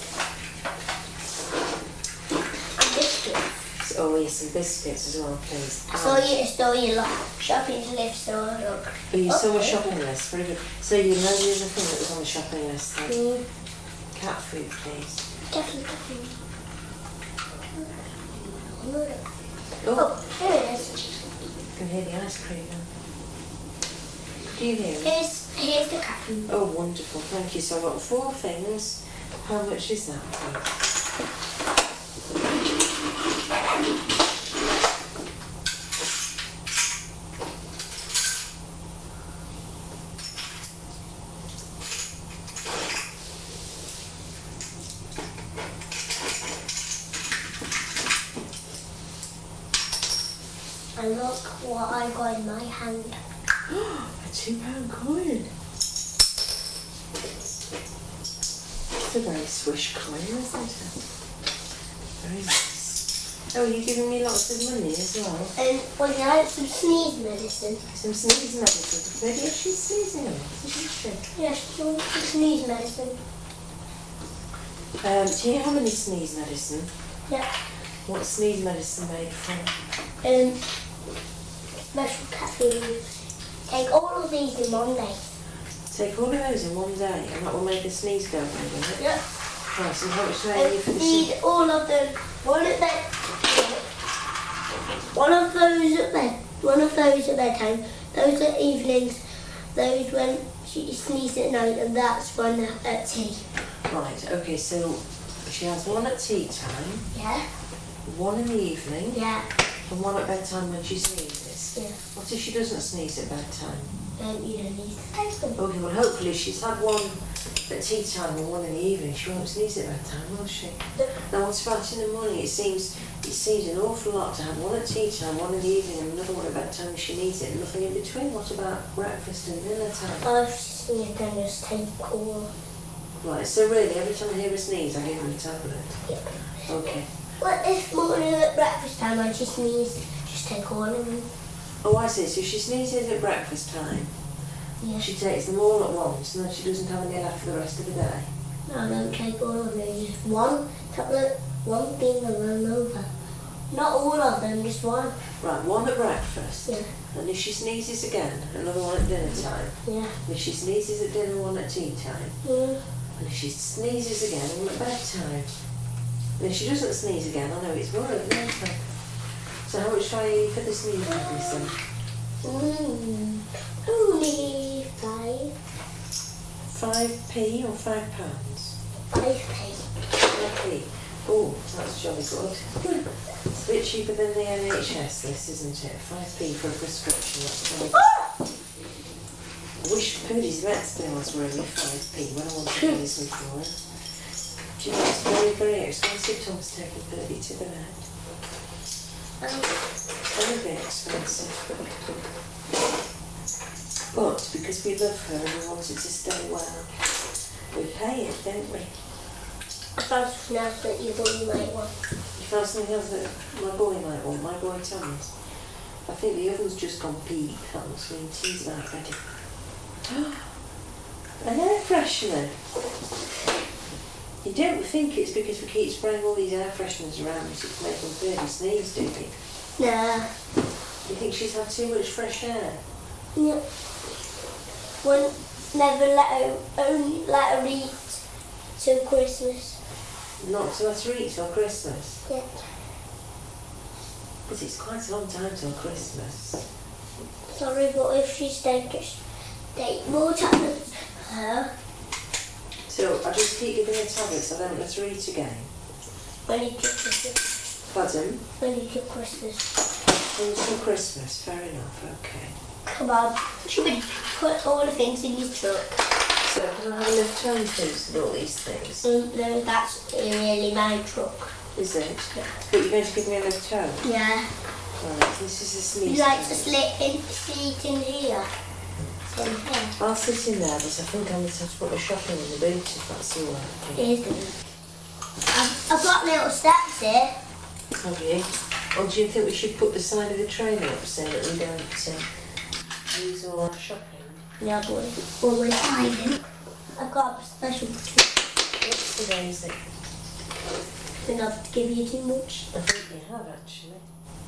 And biscuits. Oh, yes, some biscuits as well, please. I saw you, I saw you lot shopping list, so I look. Oh, you saw a Okay. shopping list. Very good. So you know the other thing that was on the shopping list then? Mm. Cat food, please. Definitely, definitely. Oh, Oh, here it is. I can hear the ice cream now. Do you hear it? Here's, here's the cat. Oh, wonderful. Thank you. So I've got four things. How much is that, please? And look what I got in my hand. A two pound coin. It's a very swish coin, isn't it? Very nice. Oh, are you giving me lots of money as well? And well, you had some sneeze medicine. Some sneeze medicine. Maybe she's sneezing a lot, isn't she? Yes, some sneeze medicine. Um, do you have any sneeze medicine? Yeah. What's sneeze medicine made from? Um, special cat food. Take all of these in one day. Take all of those in one day and that will make a sneeze go away, will it? Yeah. Right, so how much do I need for the Need sneeze? all of them. One at bed. One of those at bed. One of those at bedtime. Those at evenings. Those when she sneezes at night, and that's one at tea. Right, okay, so she has one at tea time, Yeah. one in the evening, Yeah. and one at bedtime when she sneezes. Yeah. What if she doesn't sneeze at bedtime? Um, you don't need to take them. Okay, well hopefully she's had one at tea time and one in the evening. She won't sneeze at bedtime, will she? Now what about in the morning? It seems it seems an awful lot to have one at tea time, one in the evening and another one at bedtime if she needs it and nothing in between. What about breakfast and dinner time? I've seen it then just take all. Right, so really every time I hear a sneeze I give her a tablet. Yeah. Okay. But this morning at breakfast time when she sneezes, just take all of them. Oh, I see. So she sneezes at breakfast time. Yeah. She takes them all at once and then she doesn't have any left for the rest of the day. No, I don't take all of them. Just one tablet, one thing and then over. Not all of them, just one. Right, one at breakfast. Yeah. And if she sneezes again, another one at dinner time. Yeah. And if she sneezes at dinner, one at tea time. Yeah. And if she sneezes again, one at bedtime. And if she doesn't sneeze again, I know it's worrying, isn't it? So how much do I need for the sneeze medicine? Mm, only five. Five p or five pounds? Five p. Five p. Oh, that's jolly good. It's a bit cheaper than the N H S, this, isn't it? five p for a prescription, that's right. I wish Purdy's vet's bills were only five p when I want to use them for her. Do you know it's very, very expensive, Tom's taking Purdy to the vet. Um, Very expensive. But because we love her and we want her to stay well, we pay it, don't we? I found something else that you thought you might want. You found something else that my boy might want, my boy Thomas. I think the oven's just gone peak, that must mean tea's about ready. An air freshener. You don't think it's because we keep spraying all these air fresheners around that it's making Birdie sneeze, do you? Nah. You think she's had too much fresh air? Yeah. One never let her only let her eat till Christmas. Not to let her eat till Christmas? Yeah. But it's quite a long time till Christmas. Sorry, but if she's dead, just take more tablets. Her. So I just keep giving her tablets, I don't let her eat again. When you took Christmas. Pardon? When you took Christmas. Until Christmas, fair enough, okay. Come on. She would put all the things in your truck. So can I have enough tone foods with all these things? Mm, no, that's really my truck. Is it? Yeah. But you're going to give me enough tone? Yeah. Right, this is a sneeze. You like to tone. slip in, seat in here. In here. I'll sit in there, but I think I'm going to have to put my shopping in the boot if that's all right. Here's the I've, I've got little steps here. Have you? Or do you think we should put the side of the trailer up so that we don't uh, use all our shopping? Yeah, boy. Well, we're hiding. I've got a special trick. What's the daisy? Enough to give you too much. I think you have actually.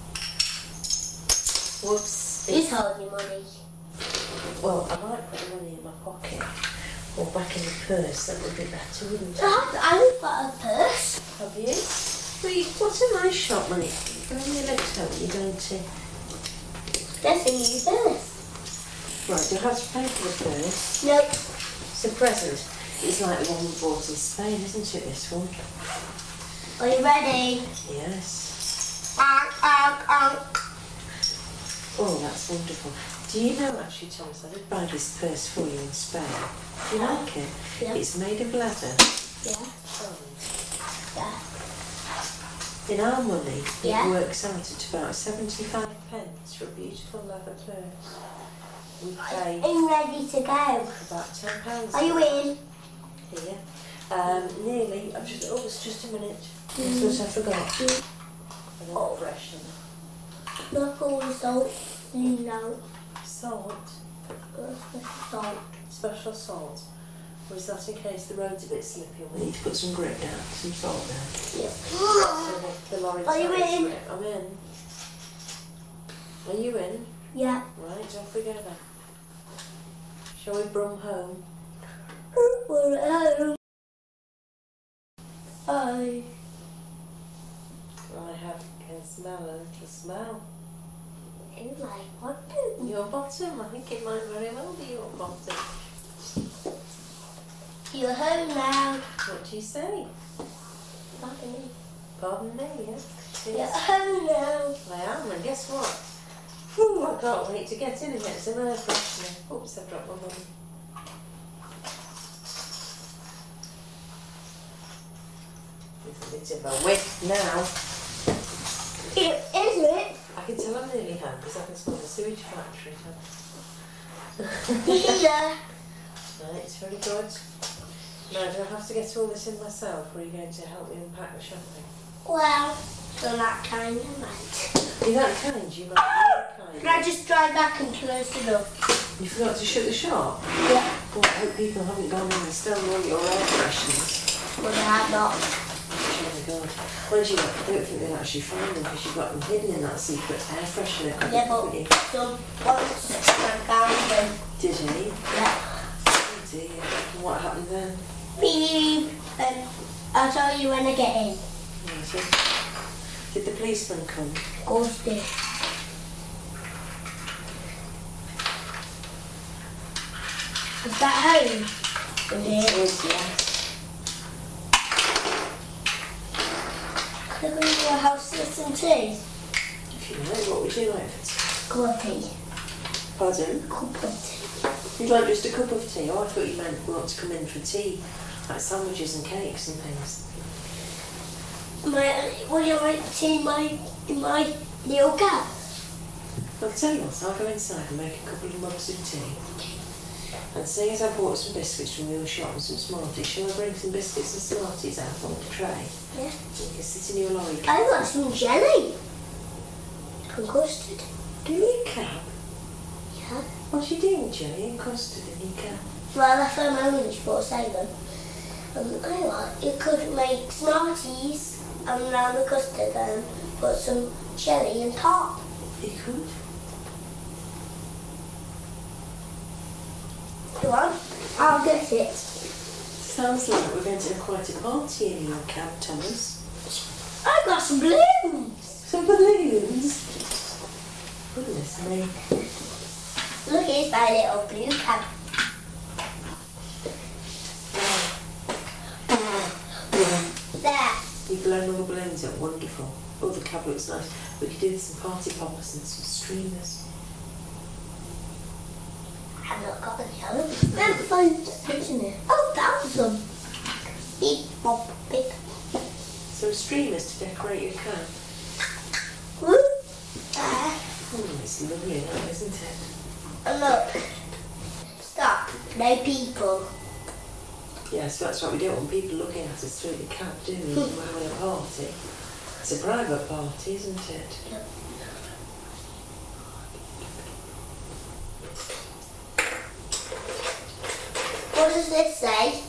Whoops. Who's holding your money? Well, I might put the money in my pocket or back in the purse. That would be better, wouldn't it? I've, I've got a purse. Have you? Well, you, what's a nice shop money? You're going to let out, you're going to... Guessing you first. Right, do I have to pay for the purse? Nope. It's a present. It's like the one we bought in Spain, isn't it, this one? Are you ready? Yes. Onk, onk, onk. Oh, that's wonderful. Do you know, actually, Thomas, I did buy this purse for you in Spain. Do you like it? Yeah. It's made of leather. Yeah. Yeah. In our money, Yeah. it works out at about seventy-five pence for a beautiful leather purse. We pay I'm ready to go. about ten pounds. Are you in? Here. Um, nearly. I've just. Oh, it's just a minute. Mm. That's what I forgot. Mm. And then Oh. fresh and Look all the salt. You know. salt. Look the salt. Special salt. Or is that in case the road's a bit slippy and we need to put some grit down, some salt down? Yeah. So the, the lorry Are you tires in? grip. I'm in. Are you in? Yeah. Right, off we go then. Shall we brum home? We're at home. Bye. I have can smell a little smell. In my bottom. Your bottom, I think it might very well be your bottom. You're home now. What do you say? Pardon me. Pardon me, yes? You're Yes. home now. I am, and guess what? Ooh, I can't wait to get in and get some air freshener. Oops, I've dropped my money. It's a bit of a whiff now. It isn't. I can tell I'm nearly home because I can smell the sewage factory. Yeah. Right, it's very good. Now, do I have to get all this in myself, or are you going to help me unpack the shopping? Well, you're that kind of man. You're that kind, you might be that kind. Can I just drive back and close the door? You forgot to shut the shop? Yeah. Well, I hope people haven't gone in and stolen all your air fresheners. But I have not. Oh my god. Well, do you know, I don't think they'll actually find them because you've got them hidden in that secret air freshener cupboard, Yeah, but haven't you? some once I found them. Did he? Yeah. Oh dear. And what happened then? Beep. Um, I'll tell you when I get in. Yeah, so, did the policeman come? Of course they. Is that home? Is it? Yes, yes. Can I go to your house for some tea? If you like, what would you like for tea? Cup of tea. Pardon? Cup of tea. You'd like just a cup of tea? Oh, I thought you meant we want to come in for tea. Like sandwiches and cakes and things. My, will you like tea in my, in my little cup? I'll tell you what, I'll go inside and make a couple of mugs of tea. And seeing as I bought some biscuits from your shop and some Smarties, shall I bring some biscuits and Smarties out on the tray? Yeah. You can sit in your lorry I cab. got some jelly. And custard. Do you cab? Yeah. What are you doing, jelly and custard in your cab? Well, I found my lunch for seven. Um, I like, you could make Smarties and around the custard and put some jelly on top. You could. You want? I'll get it. Sounds like we're going to have quite a party in your cab, Thomas. I got some balloons. Some balloons? Goodness me. Look, here's my little blue cab. There. You've blown all the balloons up, wonderful. Oh, the cab looks nice. We could do some party poppers and some streamers. I've not got any home. Never find isn't it? Oh, that was some. Big pop, big. Some streamers to decorate your cab. Woo. There. Oh, it's lovely now, isn't it? And look. Stop. No people. Yes, that's right. We don't want people looking at us through the cab, do we? We're having a party. It's a private party, isn't it? Yep. What does this say?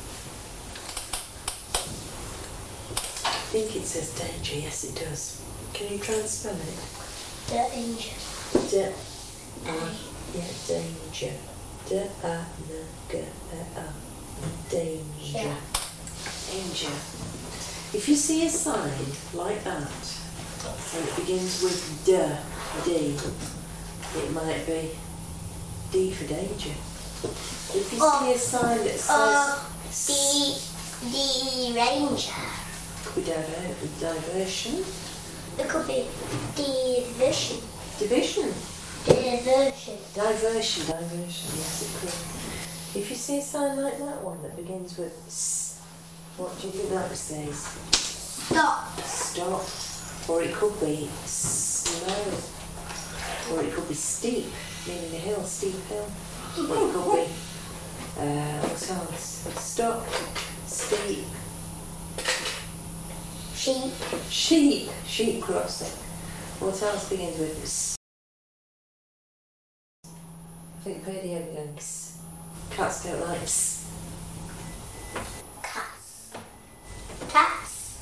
I think it says danger. Yes, it does. Can you try and spell it? Danger. D, uh, yeah, danger. D, a, n, g, a, a. Danger. Yeah. Danger. If you see a sign like that, and it begins with D, D, It might be D for danger. If you Oh. see a sign that says Uh, the, the ranger. could be diver- diversion, It could be diversion. division, Diversion. diversion, diversion, yes it could. If you see a sign like that one that begins with S, what do you think that says? Stop. Stop. Or it could be slow. Or it could be steep, meaning a hill, steep hill. Or it could be, uh, what else? Stop, steep, Sheep. sheep, sheep crossing. What else begins with S? I think Birdie evidence. Cats don't like S. Cats. Cats.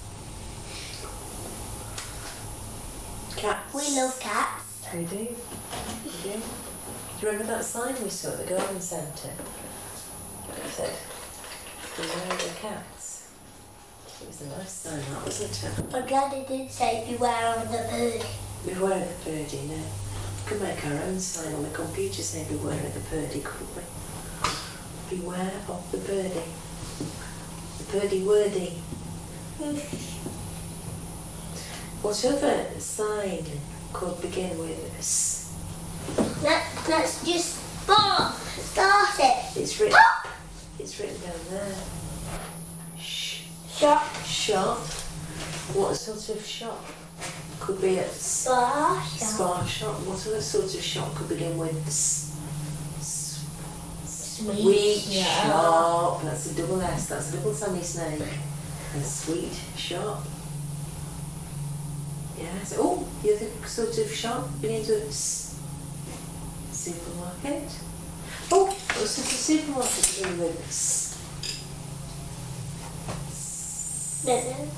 Cats. We love cats. We do. We do. Do you remember that sign we saw at the garden centre? It said, beware of the cats. It was a nice sign, that wasn't it? I'm glad it didn't say beware of the bird. Beware of the birdie, no. We could make our own sign on the computer saying beware of the birdie, couldn't we? Beware of the birdie. The birdie wordy. What other sign could begin with S? Let, let's just start, start it. It's written, Stop. it's written down there. Sh- Shop. Shop. What sort of shop? Could be a s- Spa shop. spa shop. What other sort of shop could begin with S? S- Sweet shop. That's a double S. That's a double Sammy Snake. A sweet shop. Yes. Oh, the other sort of shop begins with S. Supermarket. Oh, what sort of supermarket begins with S? Listen.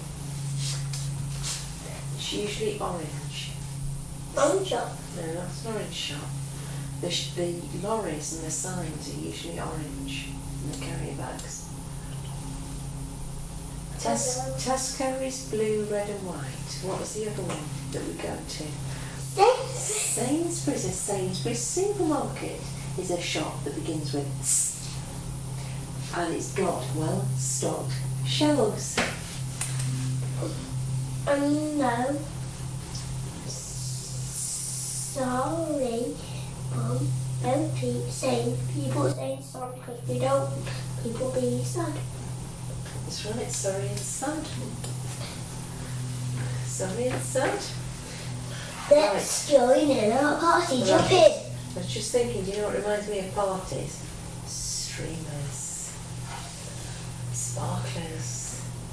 It's usually orange. Orange shop. No, that's an orange shop. The, sh- the lorries and the signs are usually orange and the carrier bags. Tes- Tesco is blue, red and white. What was the other one that we go to? Sainsbury's. Sainsbury's. A Sainsbury's supermarket is a shop that begins with S. And it's got well-stocked shelves. Um, no. Sorry, Mum. Don't keep saying people saying sorry because we don't. People being sad. That's right, sorry and sad. Sorry and sad. Let's join in our party. Right. Jump in. I was just thinking, do you know what reminds me of parties? Streamers. Sparklers.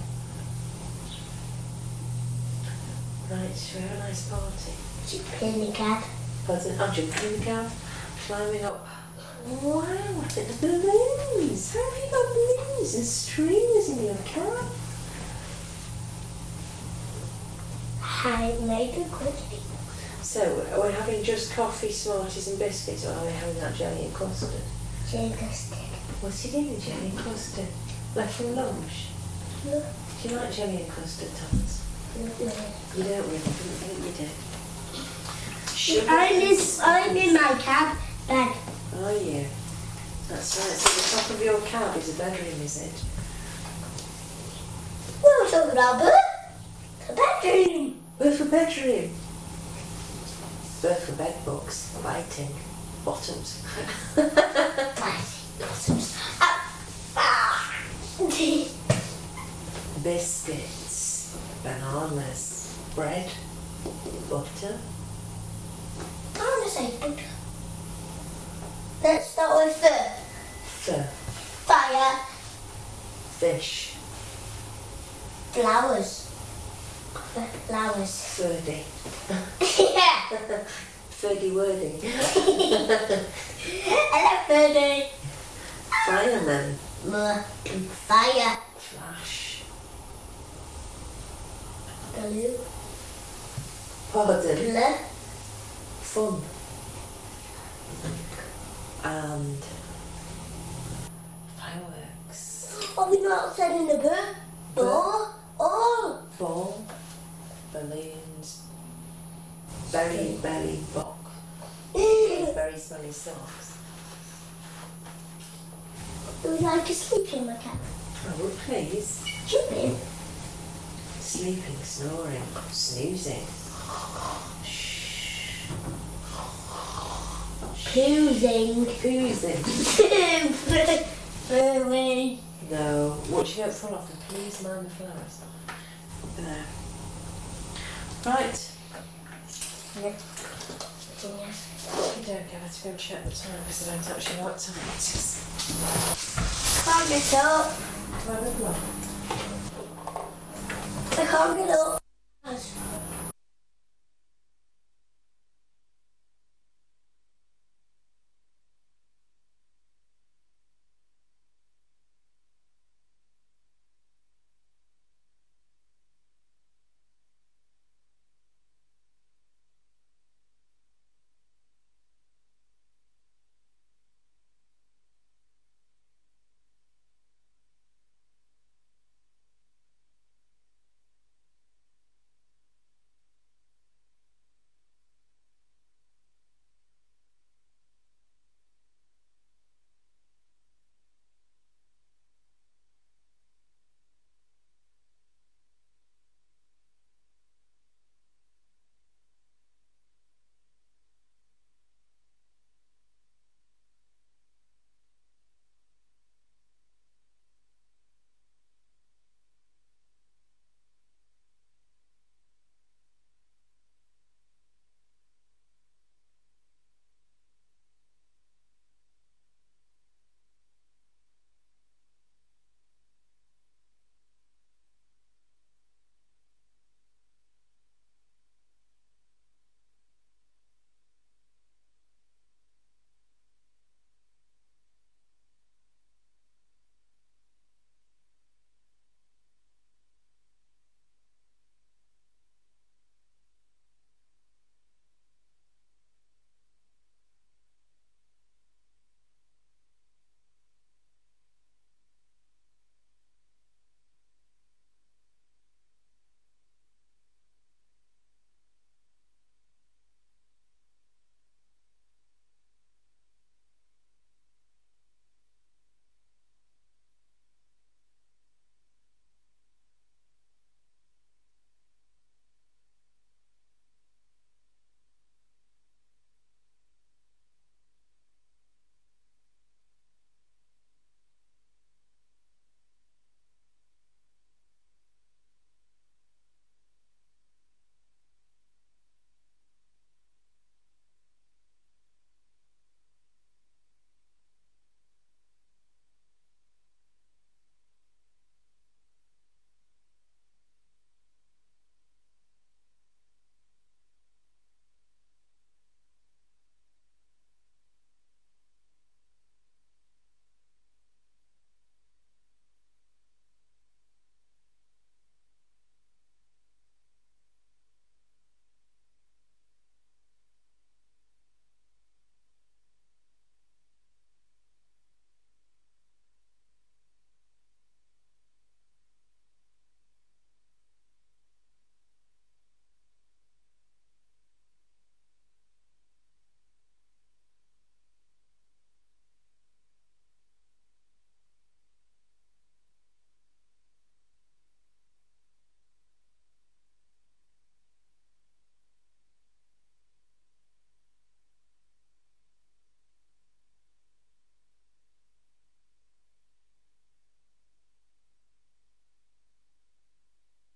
Right, should we have a nice party? Jump in the cab. Pardon, I'm jumping in the cab, climbing up. Wow, look at the balloons! How have you got balloons and streamers in your cab? I made a cookie. So, are we having just coffee, Smarties and biscuits, or are we having that jelly and custard? Jelly custard. What's he doing with jelly and custard? Left from lunch? No, Do you like jelly and custard, Thomas? no, no. You don't really, didn't think you did. I'm in, I'm in my cab bed. Oh yeah, that's right. So the top of your cab is a bedroom, is it? We were talking about birth. The bedroom. Birth for bedroom. Birth for bed books. Biting. Bottoms. Ah, ah. Biscuits. Bananas. Bread. Butter. I want to say butter. Let's start with fur. Fur. Fire. Fish. Flowers. Flowers. Ferdy. Yeah. Ferdy wordy. Hello, Ferdy. Fireman. More. Fire. Flash. Blue. Pardon. Blue. Fun. And fireworks. Are we not setting the bird? Ball. Oh. Ball. Balloons. Berry, berry, bock. very smelly socks. Would you like a sleeping macaque? I would, please. Chewing. Sleeping, snoring, snoozing. Shh. Poozing. Poozing. Pooing. No. Watch you don't fall off and please mind the flowers. There. Right. Yeah. You don't get to go check the time because I don't actually know what time it is. Can't get up. Twelve o'clock. I can't get up.